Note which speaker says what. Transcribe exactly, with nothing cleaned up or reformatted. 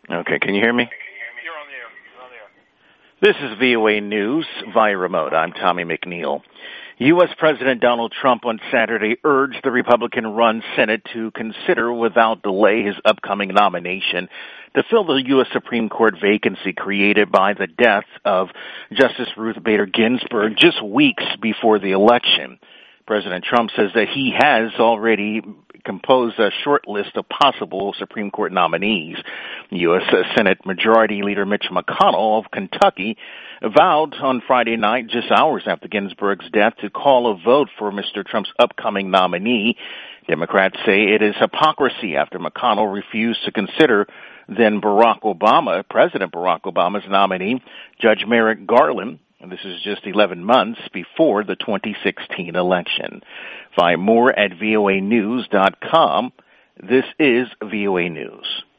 Speaker 1: Okay, can you hear me?
Speaker 2: You're on the air. You're on the
Speaker 1: This
Speaker 2: air.
Speaker 1: is V O A News via remote. I'm Tommy McNeil. U S. President Donald Trump on Saturday urged the Republican-run Senate to consider without delay his upcoming nomination to fill the U S. Supreme Court vacancy created by the death of Justice Ruth Bader Ginsburg just weeks before the election. President Trump says that he has already composed a short list of possible Supreme Court nominees. U S. Senate Majority Leader Mitch McConnell of Kentucky vowed on Friday night, just hours after Ginsburg's death, to call a vote for Mister Trump's upcoming nominee. Democrats say it is hypocrisy after McConnell refused to consider then Barack Obama, President Barack Obama's nominee, Judge Merrick Garland. And this is just eleven months before the twenty sixteen election. Find more at V O A news dot com. This is V O A News.